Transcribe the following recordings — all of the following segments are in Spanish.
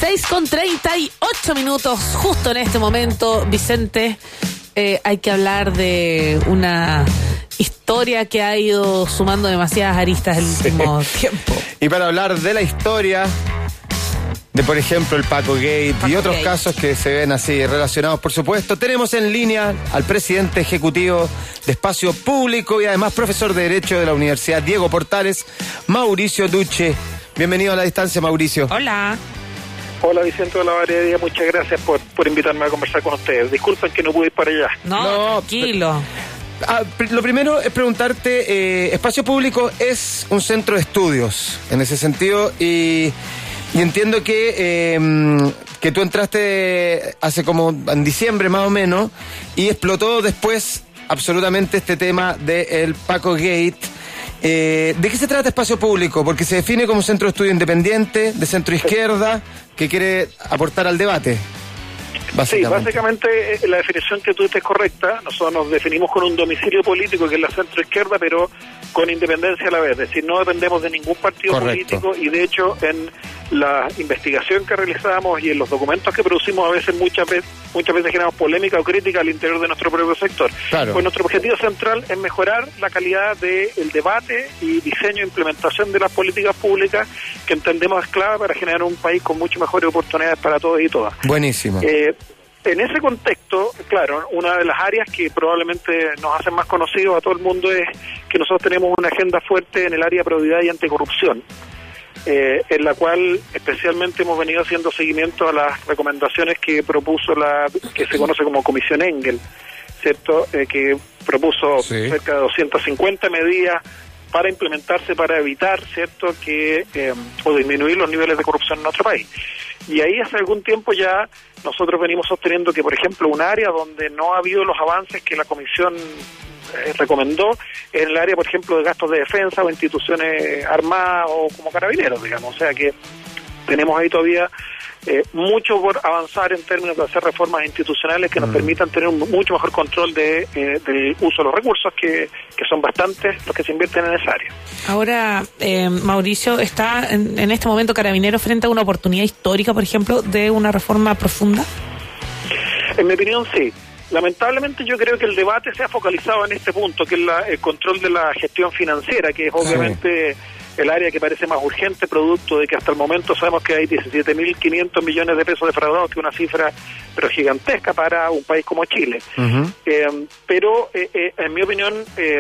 6:38, justo en este momento, Vicente, hay que hablar de una historia que ha ido sumando demasiadas aristas el último tiempo. Y para hablar de la historia de, por ejemplo, el Paco Gate y otros casos que se ven así relacionados, por supuesto, tenemos en línea al presidente ejecutivo de Espacio Público y además profesor de Derecho de la Universidad Diego Portales, Mauricio Duche. Bienvenido a La Distancia, Mauricio. Hola. Hola, Vicente de la Varedia, muchas gracias por invitarme a conversar con ustedes. Disculpen que no pude ir para allá. No, tranquilo. Lo primero es preguntarte, Espacio Público es un centro de estudios, en ese sentido, y entiendo que tú entraste hace como en diciembre más o menos, y explotó después absolutamente este tema del Paco Gate. ¿De qué se trata Espacio Público? Porque se define como un centro de estudio independiente, de centro izquierda, que quiere aportar al debate. Sí, básicamente la definición que tú dices es correcta. Nosotros nos definimos con un domicilio político que es la centro izquierda, pero con independencia a la vez. Es decir, no dependemos de ningún partido político, y de hecho en la investigación que realizamos y en los documentos que producimos muchas veces generamos polémica o crítica al interior de nuestro propio sector. Claro. Pues nuestro objetivo central es mejorar la calidad del debate y diseño e implementación de las políticas públicas que entendemos es clave para generar un país con mucho mejores oportunidades para todos y todas. Buenísimo. En ese contexto, claro, una de las áreas que probablemente nos hacen más conocidos a todo el mundo es que nosotros tenemos una agenda fuerte en el área de probidad y anticorrupción, en la cual especialmente hemos venido haciendo seguimiento a las recomendaciones que propuso que se conoce como Comisión Engel, ¿cierto? Que propuso cerca de 250 medidas para implementarse, para evitar, ¿cierto?, o disminuir los niveles de corrupción en nuestro país. Y ahí hace algún tiempo ya nosotros venimos sosteniendo que, por ejemplo, un área donde no ha habido los avances que la Comisión recomendó en el área, por ejemplo, de gastos de defensa o instituciones armadas o como carabineros, digamos. O sea que tenemos ahí todavía mucho por avanzar en términos de hacer reformas institucionales que nos permitan tener un mucho mejor control del uso de los recursos, que son bastantes los que se invierten en esa área. Ahora, Mauricio, ¿está en este momento Carabineros frente a una oportunidad histórica, por ejemplo, de una reforma profunda? En mi opinión, sí. Lamentablemente yo creo que el debate se ha focalizado en este punto, que es el control de la gestión financiera, que es obviamente el área que parece más urgente, producto de que hasta el momento sabemos que hay 17.500 millones de pesos defraudados, que es una cifra pero gigantesca para un país como Chile. Pero en mi opinión,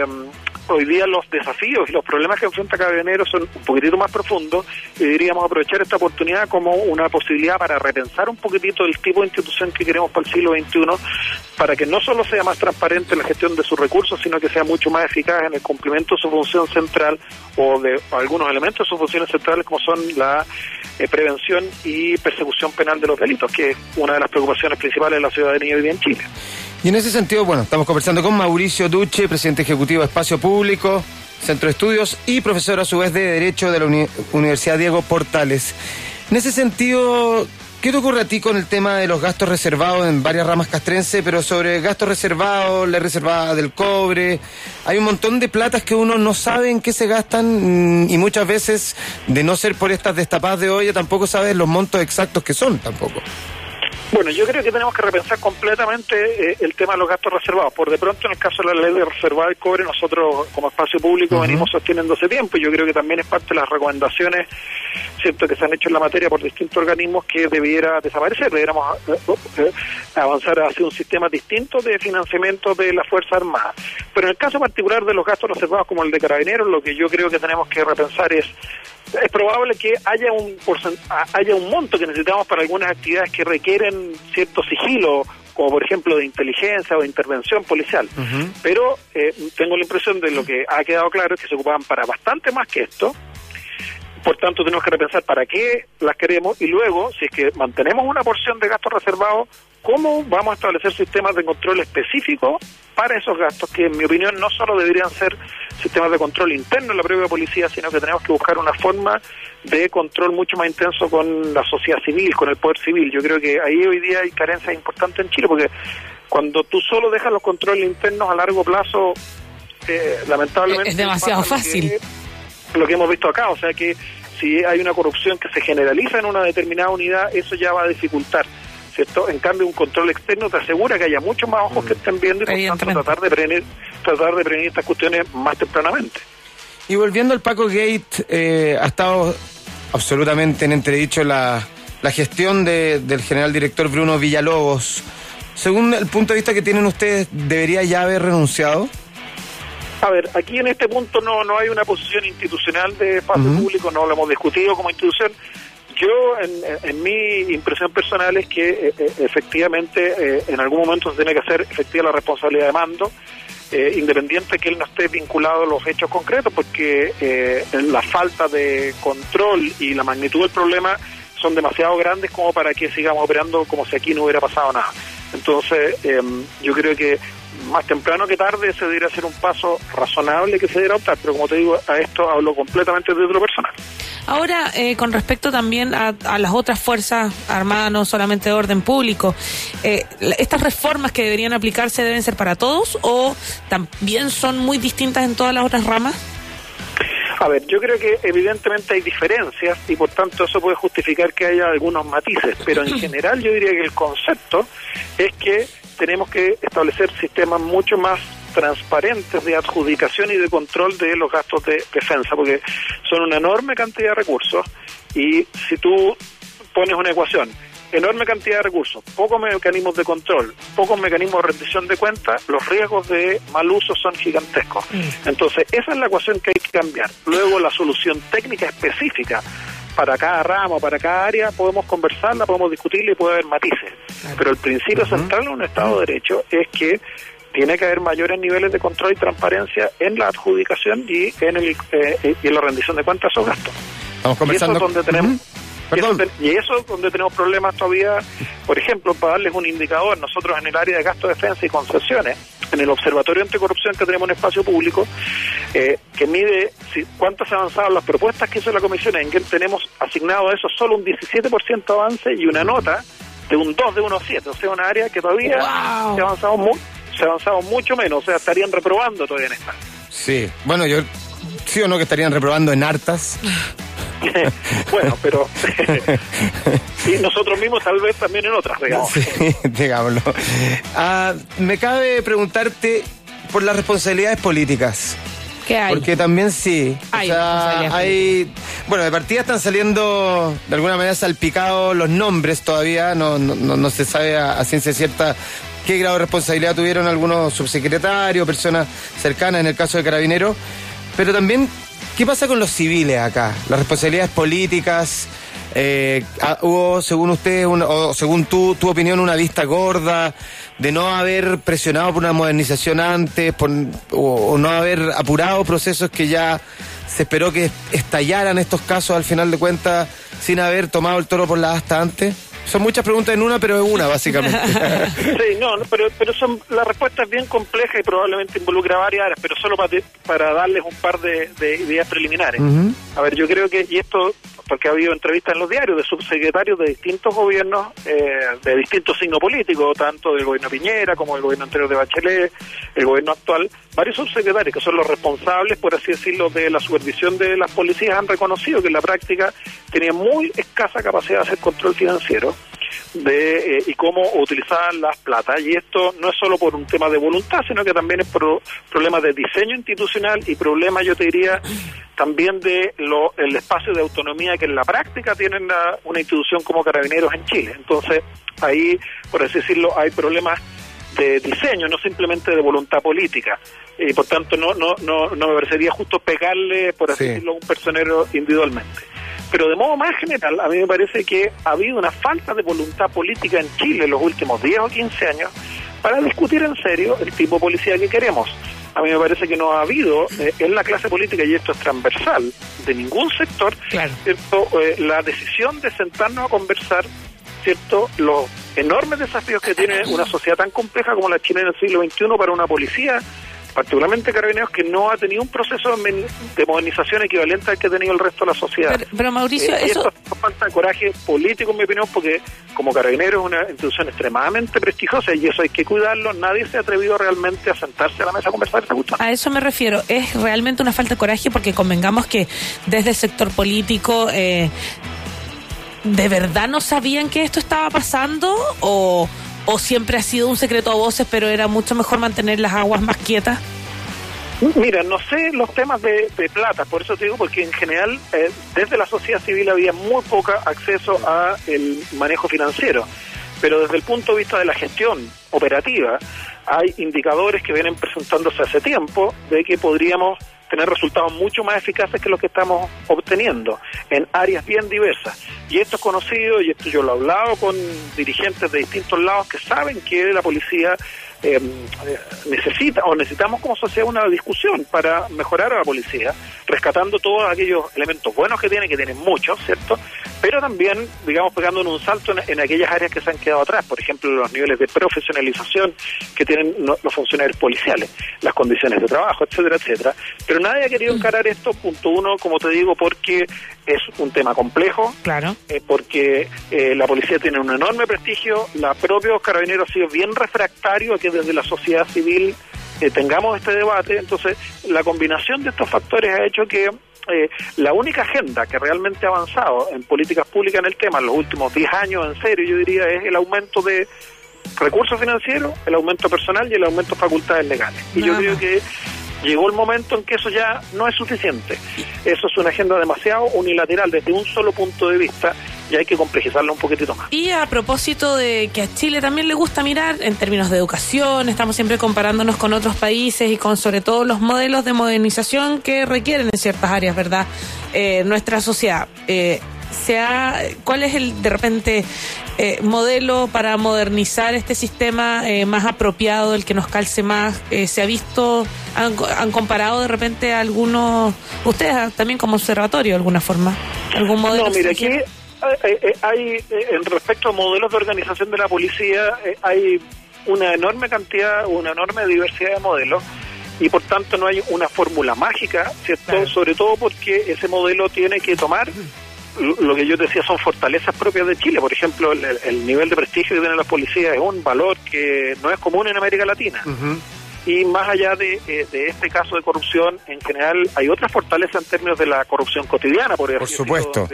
hoy día los desafíos y los problemas que enfrenta Carabineros son un poquitito más profundos, y deberíamos aprovechar esta oportunidad como una posibilidad para repensar un poquitito el tipo de institución que queremos para el siglo XXI, para que no solo sea más transparente la gestión de sus recursos, sino que sea mucho más eficaz en el cumplimiento de su función central o de algunos elementos de sus funciones centrales, como son la prevención y persecución penal de los delitos, que es una de las preocupaciones principales de la ciudadanía hoy día en Chile. Y en ese sentido, bueno, estamos conversando con Mauricio Duche, presidente ejecutivo de Espacio Público, Centro de Estudios y profesor a su vez de Derecho de la Universidad Diego Portales. En ese sentido, ¿qué te ocurre a ti con el tema de los gastos reservados en varias ramas castrenses, pero sobre gastos reservados, la reservada del cobre? Hay un montón de platas que uno no sabe en qué se gastan, y muchas veces, de no ser por estas destapadas de olla, tampoco sabes los montos exactos que son tampoco. Bueno, yo creo que tenemos que repensar completamente el tema de los gastos reservados. Por de pronto, en el caso de la ley de reserva del cobre, nosotros como Espacio Público venimos sosteniendo hace tiempo. Yo creo que también es parte de las recomendaciones, cierto, que se han hecho en la materia por distintos organismos, que debiera desaparecer. Debiéramos avanzar hacia un sistema distinto de financiamiento de las Fuerzas Armadas. Pero en el caso particular de los gastos reservados como el de Carabineros, lo que yo creo que tenemos que repensar es probable que haya un monto que necesitamos para algunas actividades que requieren cierto sigilo, como por ejemplo de inteligencia o de intervención policial. Pero tengo la impresión de lo que ha quedado claro es que se ocupaban para bastante más que esto. Por tanto, tenemos que repensar para qué las queremos, y luego, si es que mantenemos una porción de gastos reservados, ¿cómo vamos a establecer sistemas de control específicos para esos gastos, que en mi opinión no solo deberían ser sistemas de control interno en la propia policía, sino que tenemos que buscar una forma de control mucho más intenso con la sociedad civil, con el poder civil? Yo creo que ahí hoy día hay carencias importantes en Chile, porque cuando tú solo dejas los controles internos a largo plazo, lamentablemente es demasiado fácil. Lo que hemos visto acá, o sea que si hay una corrupción que se generaliza en una determinada unidad, eso ya va a dificultar, ¿cierto? En cambio, un control externo te asegura que haya muchos más ojos que estén viendo y por tanto tratar de prevenir estas cuestiones más tempranamente. Y volviendo al Paco Gate, ha estado absolutamente en entredicho la gestión del general director Bruno Villalobos. Según el punto de vista que tienen ustedes, ¿debería ya haber renunciado? A ver, aquí en este punto no hay una posición institucional de espacio público, no lo hemos discutido como institución. Yo, en mi impresión personal es que efectivamente en algún momento se tiene que hacer efectiva la responsabilidad de mando, independiente que él no esté vinculado a los hechos concretos, porque la falta de control y la magnitud del problema son demasiado grandes como para que sigamos operando como si aquí no hubiera pasado nada. Entonces, yo creo que más temprano que tarde se debería hacer un paso razonable que se debería optar, pero como te digo, a esto hablo completamente de otro personal. Ahora, con respecto también a las otras fuerzas armadas, no solamente de orden público, ¿estas reformas que deberían aplicarse deben ser para todos o también son muy distintas en todas las otras ramas? A ver, yo creo que evidentemente hay diferencias y por tanto eso puede justificar que haya algunos matices, pero en general yo diría que el concepto es que tenemos que establecer sistemas mucho más transparentes de adjudicación y de control de los gastos de defensa, porque son una enorme cantidad de recursos y si tú pones una ecuación, enorme cantidad de recursos, pocos mecanismos de control, pocos mecanismos de rendición de cuentas, los riesgos de mal uso son gigantescos. Entonces, esa es la ecuación que hay que cambiar. Luego, la solución técnica específica para cada ramo, para cada área, podemos conversarla, podemos discutirla y puede haber matices. Pero el principio central en un Estado de Derecho es que tiene que haber mayores niveles de control y transparencia en la adjudicación y en la rendición de cuentas de esos gastos. Estamos conversando. Y eso es donde tenemos... Y eso es donde tenemos problemas todavía. Por ejemplo, para darles un indicador, nosotros en el área de gasto de defensa y concesiones, en el Observatorio Anticorrupción que tenemos en espacio público, que mide cuánto se han avanzado las propuestas que hizo la Comisión, en que tenemos asignado a eso solo un 17% de avance y una nota de un 2 de 1,7, o sea, una área que todavía se ha avanzado mucho menos, o sea, estarían reprobando todavía en esta. Sí, bueno, yo sí o no que estarían reprobando en hartas. Bueno, pero y nosotros mismos tal vez también en otras, digamos. Sí, digámoslo. Me cabe preguntarte por las responsabilidades políticas. ¿Qué hay? Porque también sí. Bueno, de partida están saliendo de alguna manera salpicados los nombres todavía, no se sabe a ciencia cierta qué grado de responsabilidad tuvieron algunos subsecretarios, personas cercanas en el caso de Carabineros, pero también ¿qué pasa con los civiles acá? Las responsabilidades políticas, hubo, según usted, o según tu opinión, una vista gorda de no haber presionado por una modernización antes, o no haber apurado procesos que ya se esperó que estallaran estos casos al final de cuentas sin haber tomado el toro por la asta antes. Son muchas preguntas en una, pero es una, básicamente. Sí, pero la respuesta es bien compleja y probablemente involucra varias áreas, pero solo para darles un par de ideas preliminares. A ver, yo creo que, y esto, porque ha habido entrevistas en los diarios de subsecretarios de distintos gobiernos, de distintos signos políticos, tanto del gobierno Piñera como del gobierno anterior de Bachelet, el gobierno actual, varios subsecretarios que son los responsables, por así decirlo, de la supervisión de las policías han reconocido que en la práctica tenían muy escasa capacidad de hacer control financiero y cómo utilizaban las platas, y esto no es solo por un tema de voluntad, sino que también es por problemas de diseño institucional y problemas, yo te diría, también de el espacio de autonomía que en la práctica tienen una institución como Carabineros en Chile. Entonces ahí, por así decirlo, hay problemas de diseño, no simplemente de voluntad política, y por tanto no me parecería justo pegarle, por así decirlo, a un personero individualmente. Pero de modo más general, a mí me parece que ha habido una falta de voluntad política en Chile en los últimos 10 o 15 años para discutir en serio el tipo de policía que queremos. A mí me parece que no ha habido en la clase política, y esto es transversal, de ningún sector, ¿cierto? La decisión de sentarnos a conversar, ¿cierto?, los enormes desafíos que tiene una sociedad tan compleja como la chilena en el siglo XXI para una policía particularmente Carabineros, que no ha tenido un proceso de modernización equivalente al que ha tenido el resto de la sociedad. Pero Mauricio, y esto es falta de coraje político, en mi opinión, porque como Carabineros es una institución extremadamente prestigiosa y eso hay que cuidarlo. Nadie se ha atrevido realmente a sentarse a la mesa a conversar esta cuestión. A eso me refiero. Es realmente una falta de coraje porque convengamos que desde el sector político ¿de verdad no sabían que esto estaba pasando o siempre ha sido un secreto a voces, pero era mucho mejor mantener las aguas más quietas? Mira, no sé los temas de plata, por eso te digo, porque en general desde la sociedad civil había muy poco acceso a el manejo financiero, pero desde el punto de vista de la gestión operativa hay indicadores que vienen presentándose hace tiempo de que podríamos tener resultados mucho más eficaces que los que estamos obteniendo en áreas bien diversas. Y esto es conocido, y esto yo lo he hablado con dirigentes de distintos lados que saben que la policía necesitamos como sociedad una discusión para mejorar a la policía, rescatando todos aquellos elementos buenos que tienen muchos, ¿cierto? Pero también, digamos, pegando en un salto en aquellas áreas que se han quedado atrás, por ejemplo, los niveles de profesionalización que tienen los funcionarios policiales, las condiciones de trabajo, etcétera, etcétera. Pero nadie ha querido encarar esto, punto uno, como te digo, porque es un tema complejo, claro, porque la policía tiene un enorme prestigio, la propia Carabineros ha sido bien refractario a que desde la sociedad civil tengamos este debate. Entonces la combinación de estos factores ha hecho que la única agenda que realmente ha avanzado en políticas públicas en el tema en los últimos 10 años, en serio, yo diría, es el aumento de recursos financieros, el aumento personal y el aumento de facultades legales. Y yo creo que llegó el momento en que eso ya no es suficiente. Eso es una agenda demasiado unilateral desde un solo punto de vista y hay que complejizarlo un poquitito más. Y a propósito de que a Chile también le gusta mirar en términos de educación, estamos siempre comparándonos con otros países y con sobre todo los modelos de modernización que requieren en ciertas áreas, ¿verdad? Nuestra sociedad. ¿Cuál es el, de repente, modelo para modernizar este sistema más apropiado, el que nos calce más? ¿Se ha visto, han comparado de repente a algunos, ustedes también como observatorio de alguna forma, algún modelo? No, mira, aquí hay, en respecto a modelos de organización de la policía, hay una enorme cantidad, una enorme diversidad de modelos. Y por tanto no hay una fórmula mágica, ¿cierto? Claro. Sobre todo porque ese modelo tiene que tomar lo que yo decía son fortalezas propias de Chile. Por ejemplo, el nivel de prestigio que tienen las policías es un valor que no es común en América Latina. Uh-huh. Y más allá de este caso de corrupción, en general hay otras fortalezas en términos de la corrupción cotidiana, por supuesto.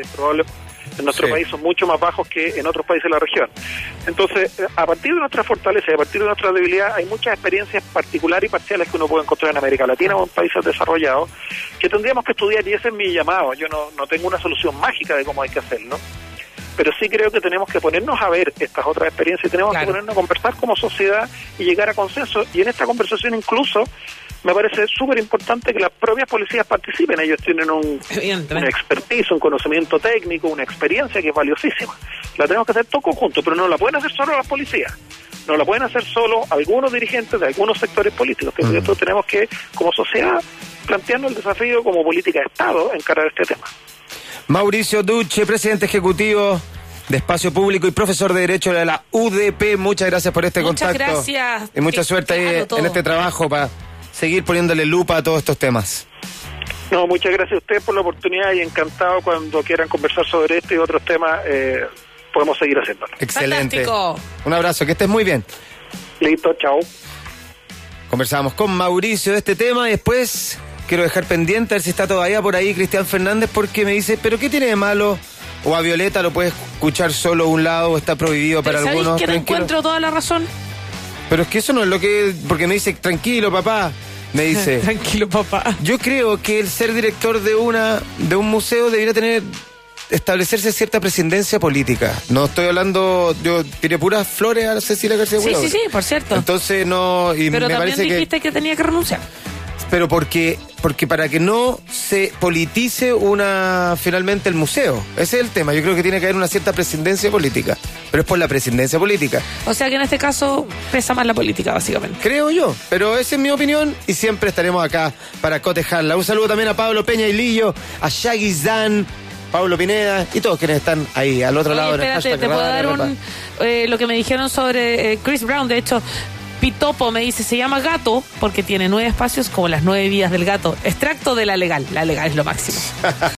En nuestro país son mucho más bajos que en otros países de la región. Entonces, a partir de nuestra fortaleza y a partir de nuestra debilidad, hay muchas experiencias particulares y parciales que uno puede encontrar en América Latina o en países desarrollados que tendríamos que estudiar, y ese es mi llamado. Yo no tengo una solución mágica de cómo hay que hacerlo, pero sí creo que tenemos que ponernos a ver estas otras experiencias y tenemos que ponernos a conversar como sociedad y llegar a consenso. Y en esta conversación incluso me parece súper importante que las propias policías participen. Ellos tienen una expertise, un conocimiento técnico, una experiencia que es valiosísima. La tenemos que hacer todos conjuntos, pero no la pueden hacer solo las policías. No la pueden hacer solo algunos dirigentes de algunos sectores políticos. Que nosotros tenemos que, como sociedad, plantearnos el desafío como política de Estado, encarar este tema. Mauricio Duche, presidente ejecutivo de Espacio Público y profesor de Derecho de la UDP. Muchas gracias por este contacto. Muchas gracias. Y mucha suerte ahí en este trabajo para seguir poniéndole lupa a todos estos temas. No, muchas gracias a ustedes por la oportunidad y encantado cuando quieran conversar sobre esto y otros temas, podemos seguir haciéndolo. Excelente. Fantástico. Un abrazo, que estés muy bien. Listo, chao. Conversábamos con Mauricio de este tema y después quiero dejar pendiente a ver si está todavía por ahí Cristian Fernández, porque me dice, ¿pero qué tiene de malo? O a Violeta lo puedes escuchar solo un lado o está prohibido para algunos. ¿Sabéis que no encuentro toda la razón? Pero es que eso no es lo que... Porque me dice, tranquilo, papá. Me dice... Tranquilo, papá. Yo creo que el ser director de un museo debería establecerse cierta presidencia política. No estoy hablando... Yo tiré puras flores a Cecilia García Huidobro. Sí, por cierto. Entonces no... Y pero me también parece dijiste que tenía que renunciar. Pero porque para que no se politice finalmente el museo. Ese es el tema. Yo creo que tiene que haber una cierta presidencia política. Pero es por la presidencia política. O sea que en este caso pesa más la política, básicamente. Creo yo. Pero esa es mi opinión y siempre estaremos acá para cotejarla. Un saludo también a Pablo Peña y Lillo, a Shaggy Zan, Pablo Pineda y todos quienes están ahí al otro lado. Espérate, te puedo dar lo que me dijeron sobre Chris Brown. De hecho, Pitopo me dice, se llama gato porque tiene 9 espacios como las 9 vidas del gato. Extracto de la legal. La legal es lo máximo.